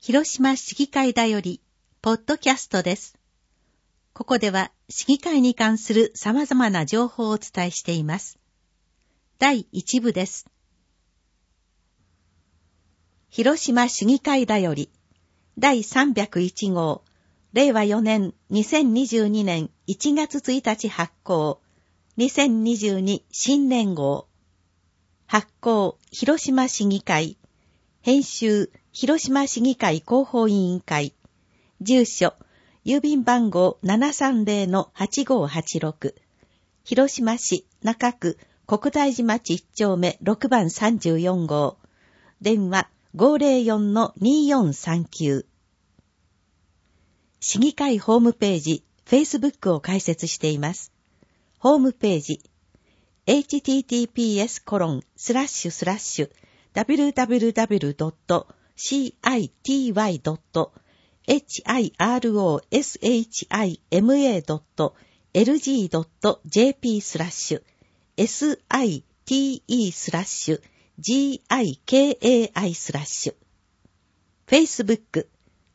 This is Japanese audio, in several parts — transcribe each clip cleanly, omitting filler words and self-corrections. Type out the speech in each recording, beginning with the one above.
広島市議会だよりポッドキャストです。ここでは市議会に関する様々な情報をお伝えしています。第1部です。広島市議会だより第301号令和4年2022年1月1日発行2022新年号発行広島市議会編集広島市議会広報委員会住所郵便番号 730-8586 広島市中区国大寺町1丁目6番34号電話 504-2439 市議会ホームページ Facebook を開設しています。ホームページ https://www.citoy.shima.agi/giki/ Facebook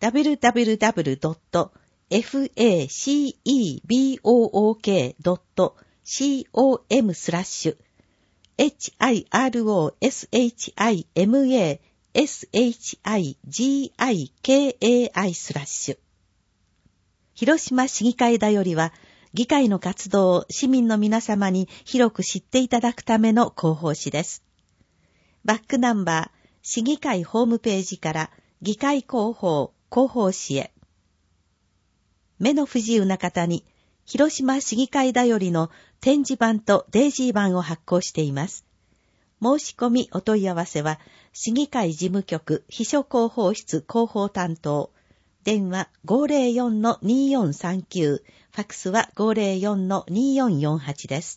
www.facebook.com/hiroshimaSHIMASHIGIKAI/ 広島市議会だよりは、議会の活動を市民の皆様に広く知っていただくための広報誌です。バックナンバー、市議会ホームページから議会広報誌へ。目の不自由な方に、広島市議会だよりの展示版とデイジー版を発行しています。申し込みお問い合わせは、市議会事務局秘書広報室広報担当、電話 504-2439、ファックスは 504-2448 です。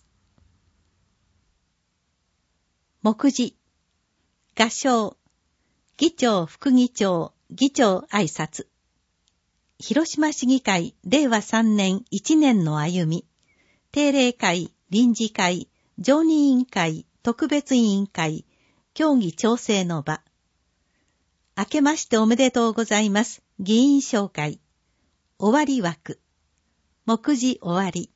目次、画商、議長副議長、議長挨拶。広島市議会令和3年1年の歩み、定例会、臨時会、常任委員会、特別委員会、協議調整の場。明けましておめでとうございます。議員紹介。終わり枠。目次終わり。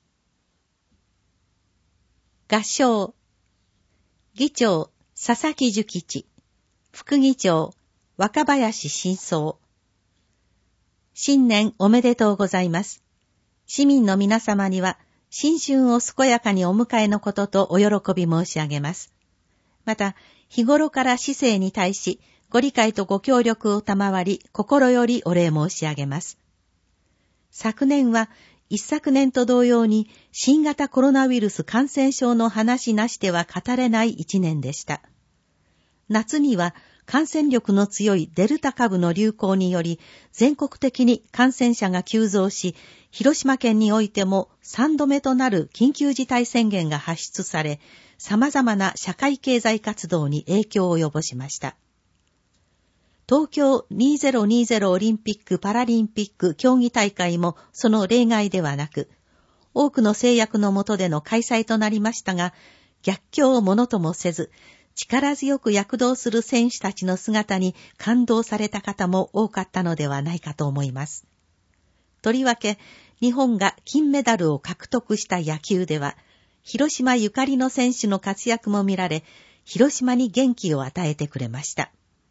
画商。議長、佐々木寿吉。副議長、若林真相。新年おめでとうございます。市民の皆様には、新春を健やかにお迎えのこととお喜び申し上げます。また、日頃から市政に対し、ご理解とご協力を賜り、心よりお礼申し上げます。昨年は、一昨年と同様に、新型コロナウイルス感染症の話なしでは語れない一年でした。夏には、感染力の強いデルタ株の流行により、全国的に感染者が急増し、広島県においても3度目となる緊急事態宣言が発出され、様々な社会経済活動に影響を及ぼしました。東京2020オリンピック・パラリンピック競技大会もその例外ではなく、多くの制約の下での開催となりましたが、逆境をものともせず、力強く躍動する選手たちの姿に感動された方も多かったのではないかと思います。とりわけ、日本が金メダルを獲得した野球では、広島ゆかりの選手の活躍も見られ、広島に元気を与えてくれました。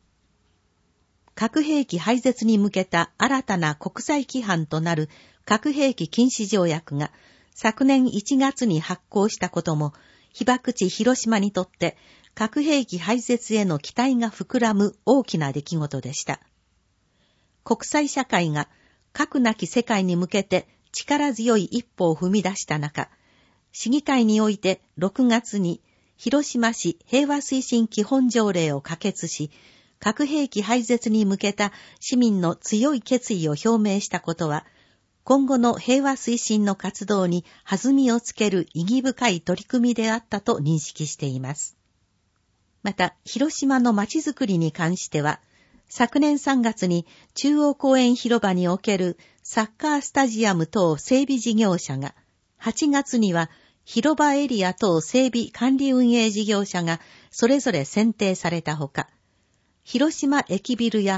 核兵器廃絶に向けた新たな国際規範となる核兵器禁止条約が昨年1月に発効したことも、被爆地広島にとって核兵器廃絶への期待が膨らむ大きな出来事でした。国際社会が核なき世界に向けて力強い一歩を踏み出した中、市議会において6月に広島市平和推進基本条例を可決し、核兵器廃絶に向けた市民の強い決意を表明したことは、今後の平和推進の活動に弾みをつける意義深い取り組みであったと認識しています。また、広島の街づくりに関しては、昨年3月に中央公園広場におけるサッカースタジアム等整備事業者が、8月には広場エリア等整備管理運営事業者がそれぞれ選定されたほか、広島駅ビルや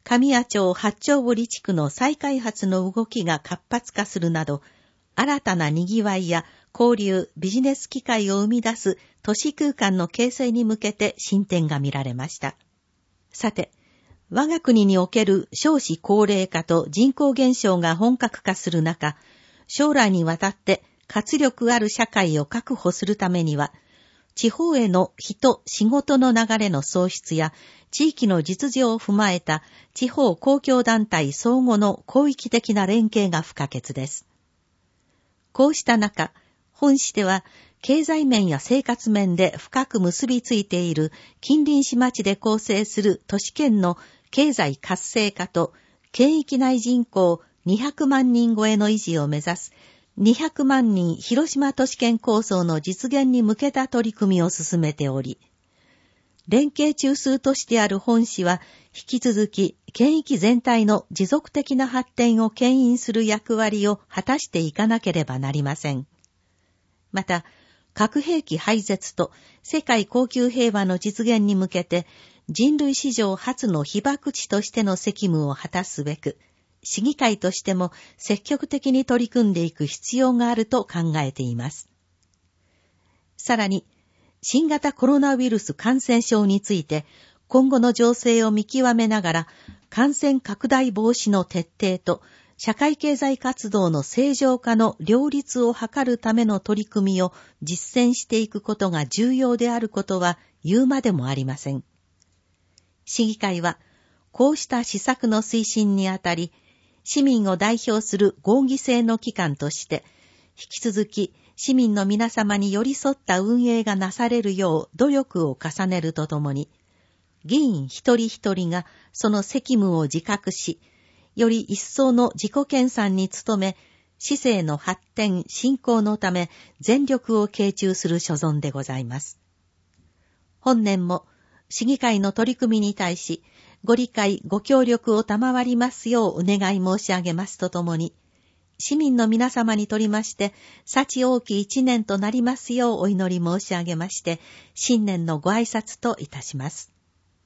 神谷町八丁堀地区の再開発の動きが活発化するなど、新たな賑わいや交流、ビジネス機会を生み出す都市空間の形成に向けて進展が見られました。さて、我が国における少子高齢化と人口減少が本格化する中、将来にわたって活力ある社会を確保するためには、地方への人、仕事の流れの創出や、地域の実情を踏まえた地方公共団体相互の広域的な連携が不可欠です。こうした中、本市では経済面や生活面で深く結びついている近隣市町で構成する都市圏の経済活性化と県域内人口200万人超えの維持を目指す200万人広島都市圏構想の実現に向けた取り組みを進めており、連携中枢都市である本市は引き続き県域全体の持続的な発展を牽引する役割を果たしていかなければなりません。また、核兵器廃絶と世界恒久平和の実現に向けて人類史上初の被爆地としての責務を果たすべく、市議会としても積極的に取り組んでいく必要があると考えています。さらに、新型コロナウイルス感染症について今後の情勢を見極めながら感染拡大防止の徹底と社会経済活動の正常化の両立を図るための取り組みを実践していくことが重要であることは言うまでもありません。市議会はこうした施策の推進にあたり、市民を代表する合議制の機関として引き続き市民の皆様に寄り添った運営がなされるよう努力を重ねるとともに、議員一人一人がその責務を自覚し、より一層の自己研鑽に努め、市政の発展、振興のため全力を傾注する所存でございます。本年も市議会の取り組みに対し、ご理解、ご協力を賜りますようお願い申し上げますとともに、市民の皆様にとりまして、幸多き一年となりますようお祈り申し上げまして、新年のご挨拶といたします。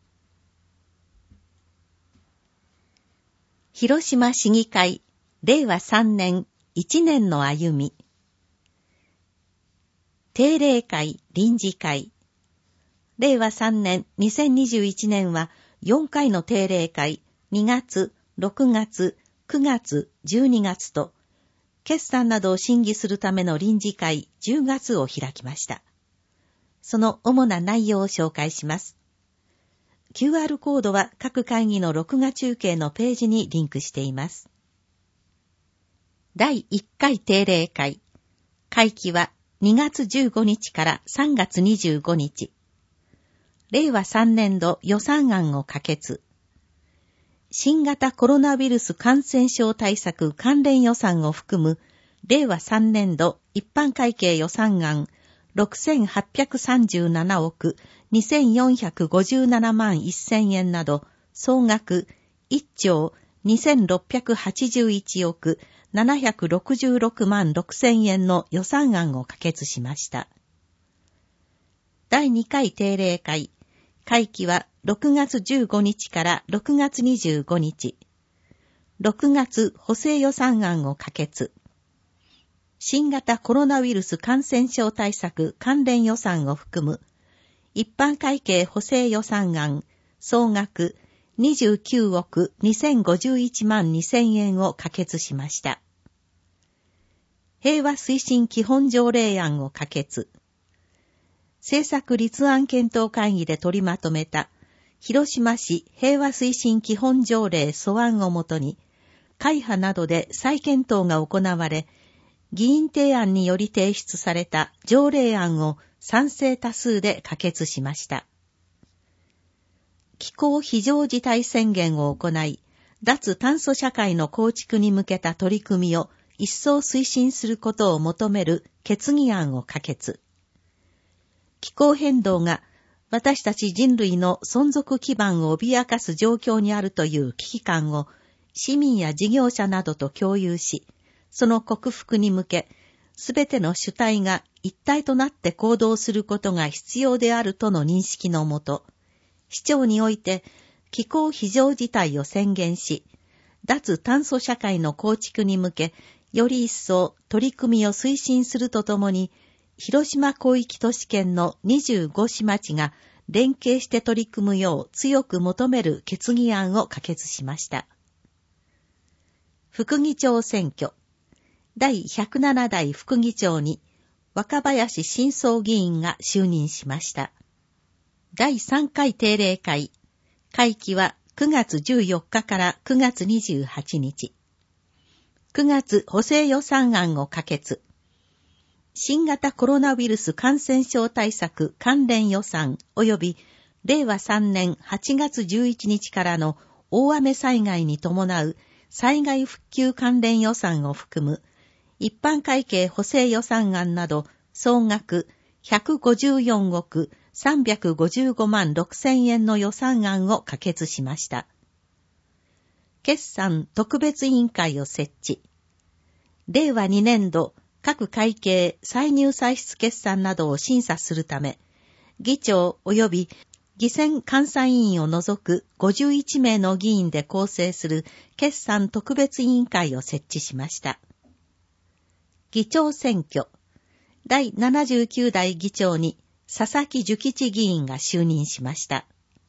広島市議会、令和3年1年の歩み。定例会、臨時会。令和3年2021年は4回の定例会、2月、6月、9月、12月と、決算などを審議するための臨時会、10月を開きました。その主な内容を紹介します。QR コードは各会議の録画中継のページにリンクしています。第1回定例会。会期は2月15日から3月25日。令和3年度予算案を可決。新型コロナウイルス感染症対策関連予算を含む令和3年度一般会計予算案6837億2457万1000円など総額1兆2681億766万6000円の予算案を可決しました。第2回定例会。会期は6月15日から6月25日。6月補正予算案を可決。新型コロナウイルス感染症対策関連予算を含む一般会計補正予算案総額29億2051万2000円を可決しました。平和推進基本条例案を可決。政策立案検討会議で取りまとめた広島市平和推進基本条例素案をもとに会派などで再検討が行われ、議員提案により提出された条例案を賛成多数で可決しました。気候非常事態宣言を行い、脱炭素社会の構築に向けた取り組みを一層推進することを求める決議案を可決。気候変動が私たち人類の存続基盤を脅かす状況にあるという危機感を市民や事業者などと共有し、その克服に向け、すべての主体が一体となって行動することが必要であるとの認識のもと、市長において気候非常事態を宣言し、脱炭素社会の構築に向け、より一層取り組みを推進するとともに、広島広域都市圏の25市町が連携して取り組むよう強く求める決議案を可決しました。副議長選挙。第107代副議長に若林新宗議員が就任しました。第3回定例会。会期は9月14日から9月28日。9月補正予算案を可決。新型コロナウイルス感染症対策関連予算及び令和3年8月11日からの大雨災害に伴う災害復旧関連予算を含む一般会計補正予算案など総額154億355万6千円の予算案を可決しました。決算特別委員会を設置。令和2年度各会計歳入歳出決算などを審査するため、議長及び議選監査委員を除く51名の議員で構成する決算特別委員会を設置しました。議長選挙。第79代議長に佐々木寿吉議員が就任しました。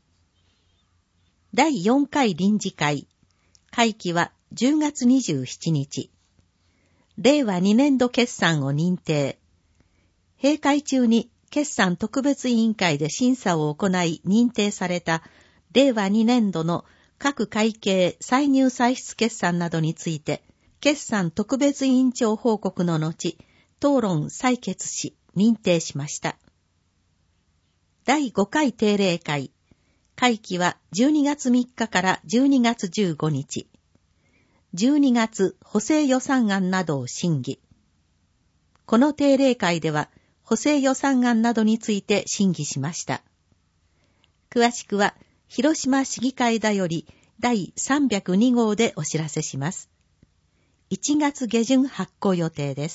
第4回臨時会。会期は10月27日。令和2年度決算を認定。閉会中に決算特別委員会で審査を行い認定された令和2年度の各会計歳入歳出決算などについて、決算特別委員長報告の後、討論採決し認定しました。第5回定例会。会期は12月3日から12月15日。12月補正予算案などを審議。この定例会では補正予算案などについて審議しました。詳しくは広島市議会だより第302号でお知らせします。1月下旬発行予定です。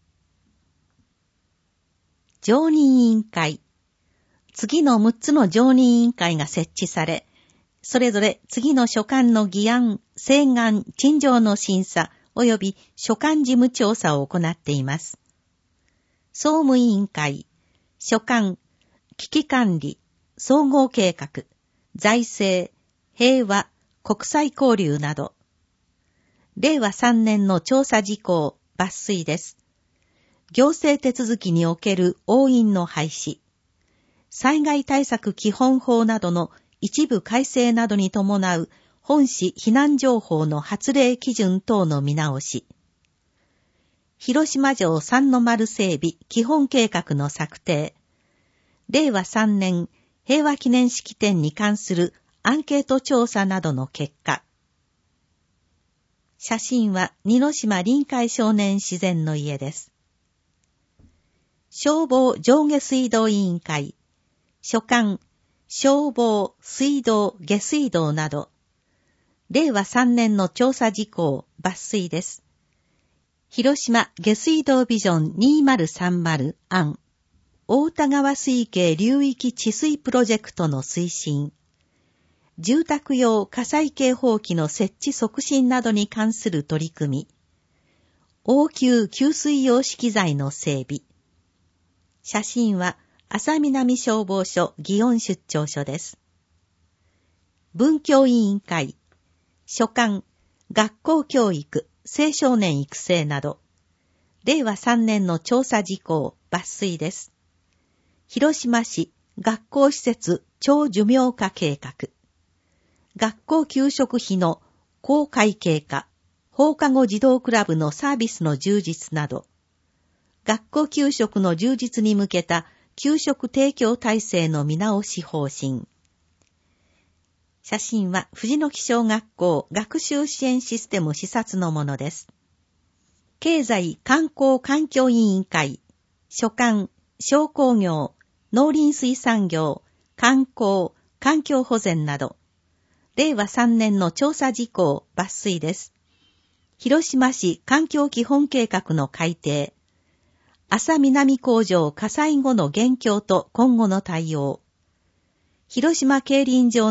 常任委員会。次の6つの常任委員会が設置され、それぞれ次の所管の議案、請願、陳情の審査及び所管事務調査を行っています。総務委員会、所管、危機管理、総合計画、財政、平和、国際交流など。令和3年の調査事項、抜粋です。行政手続きにおける押印の廃止、災害対策基本法などの一部改正などに伴う本市避難情報の発令基準等の見直し、広島城三の丸整備基本計画の策定、令和3年平和記念式典に関するアンケート調査などの結果。写真は二之島臨海少年自然の家です。消防上下水道委員会、所管、消防、水道、下水道など、令和3年の調査事項、抜粋です。広島下水道ビジョン2030案、大田川水系流域治水プロジェクトの推進、住宅用火災警報器の設置促進などに関する取り組み、応急給水用資機材の整備。写真は、浅南消防署祇園出張所です。文教委員会、所管、学校教育、青少年育成など、令和3年の調査事項、抜粋です。広島市学校施設長寿命化計画、学校給食費の公会計化、放課後児童クラブのサービスの充実など、学校給食の充実に向けた給食提供体制の見直し方針。写真は藤野木小学校学習支援システム視察のものです。経済観光環境委員会、所管、商工業、農林水産業、観光、環境保全など、令和3年の調査事項、抜粋です。広島市環境基本計画の改定、浅南工場火災後の現況と今後の対応、広島競輪場の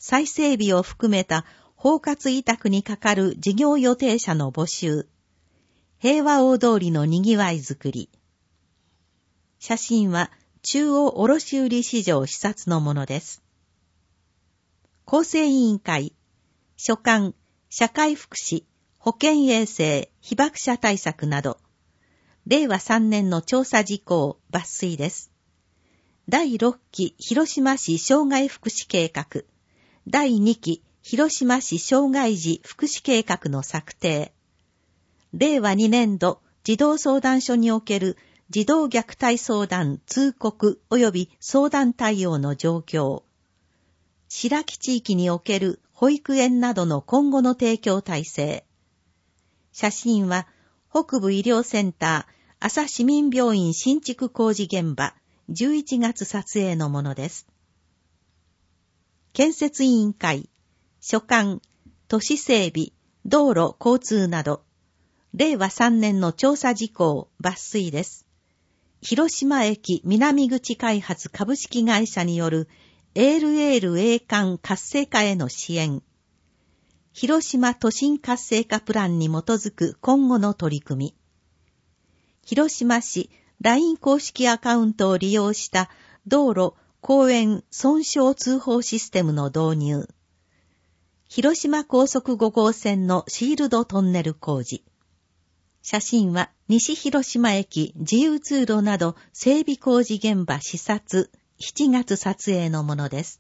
再整備を含めた包括委託にかかる事業予定者の募集、平和大通りのにぎわいづくり。写真は中央卸売市場視察のものです。構成委員会、所管、社会福祉、保健衛生、被爆者対策など、令和3年の調査事項抜粋です。第6期広島市障害福祉計画、第2期広島市障害児福祉計画の策定、令和2年度児童相談所における児童虐待相談通告及び相談対応の状況、白木地域における保育園などの今後の提供体制。写真は北部医療センター朝市民病院新築工事現場11月撮影のものです。建設委員会、所管、都市整備、道路交通など、令和3年の調査事項抜粋です。広島駅南口開発株式会社による ALL 栄冠活性化への支援。広島都心活性化プランに基づく今後の取り組み。広島市 LINE 公式アカウントを利用した道路、公園損傷通報システムの導入。広島高速5号線のシールドトンネル工事。写真は西広島駅自由通路など整備工事現場視察7月撮影のものです。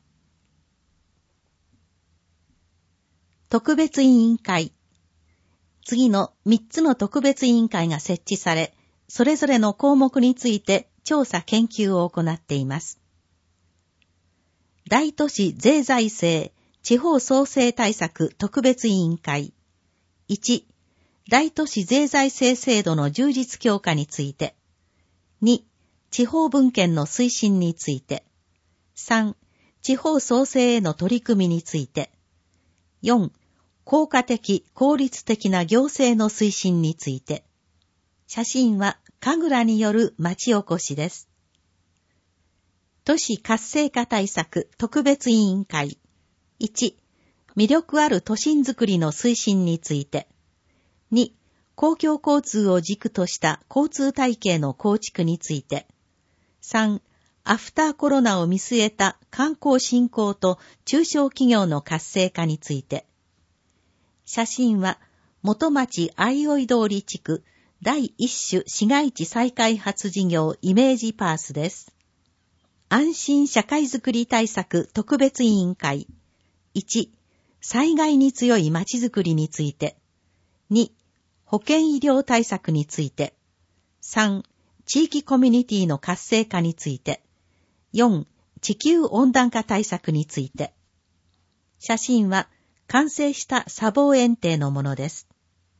特別委員会。次の3つの特別委員会が設置され、それぞれの項目について調査研究を行っています。大都市税財政地方創生対策特別委員会。1、大都市税財政制度の充実強化について。2、地方分権の推進について。3、地方創生への取り組みについて。4、効果的、効率的な行政の推進について。写真は神楽による町おこしです。都市活性化対策特別委員会。1、魅力ある都心づくりの推進について。2、公共交通を軸とした交通体系の構築について。3、アフターコロナを見据えた観光振興と中小企業の活性化について。写真は元町相生通り地区第1種市街地再開発事業イメージパースです。安心社会づくり対策特別委員会。1、災害に強い町づくりについて。2、保健医療対策について。3、地域コミュニティの活性化について。4、地球温暖化対策について。写真は完成した砂防園庭のものです。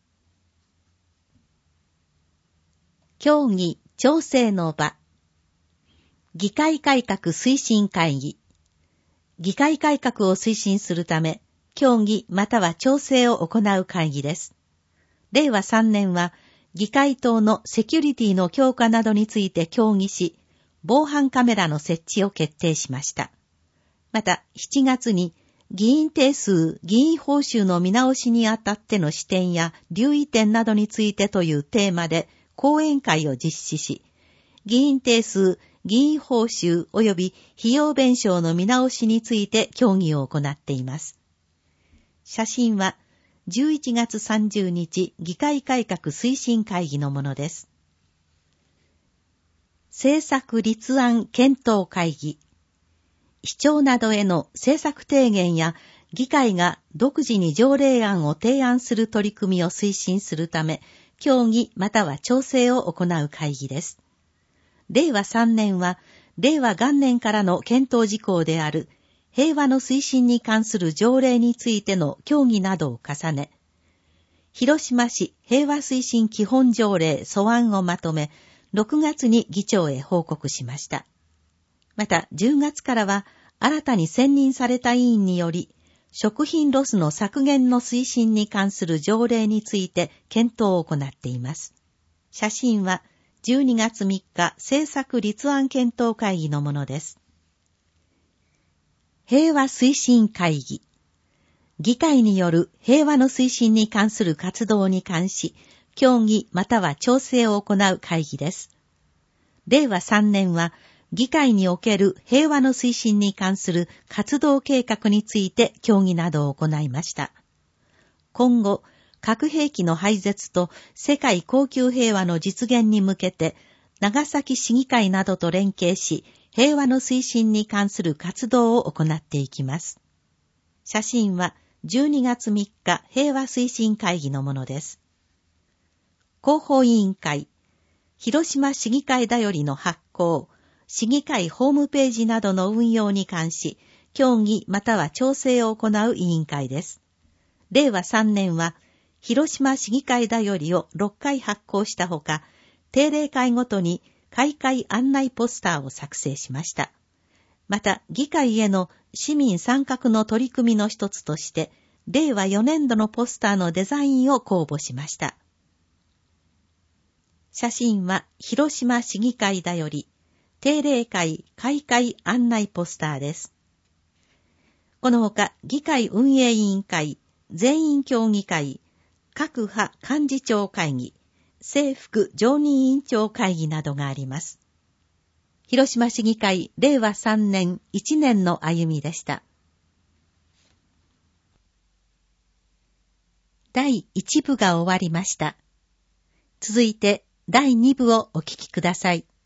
協議調整の場。議会改革推進会議。議会改革を推進するため、協議または調整を行う会議です。令和3年は、議会棟のセキュリティの強化などについて協議し、防犯カメラの設置を決定しました。また、7月に、議員定数、議員報酬の見直しにあたっての視点や留意点などについてというテーマで講演会を実施し、議員定数、議員報酬及び費用弁償の見直しについて協議を行っています。写真は11月30日議会改革推進会議のものです。政策立案検討会議。市長などへの政策提言や議会が独自に条例案を提案する取り組みを推進するため、協議または調整を行う会議です。令和3年は、令和元年からの検討事項である平和の推進に関する条例についての協議などを重ね、広島市平和推進基本条例素案をまとめ、6月に議長へ報告しました。また、10月からは、新たに選任された委員により、食品ロスの削減の推進に関する条例について検討を行っています。写真は、12月3日政策立案検討会議のものです。 平和推進会議。議会による平和の推進に関する活動に関し、協議または調整を行う会議です。令和3年は、議会における平和の推進に関する活動計画について協議などを行いました。今後、核兵器の廃絶と世界恒久平和の実現に向けて、長崎市議会などと連携し、平和の推進に関する活動を行っていきます。写真は12月3日平和推進会議のものです。広報委員会、広島市議会だよりの発行、市議会ホームページなどの運用に関し、協議または調整を行う委員会です。令和3年は、広島市議会だよりを6回発行したほか、定例会ごとに開会案内ポスターを作成しました。また、議会への市民参画の取り組みの一つとして、令和4年度のポスターのデザインを公募しました。写真は広島市議会だより、定例会開会案内ポスターです。このほか、議会運営委員会、全員協議会、各派幹事長会議、正副常任委員長会議などがあります。広島市議会令和3年1年の歩みでした。第1部が終わりました。続いて第2部をお聞きください。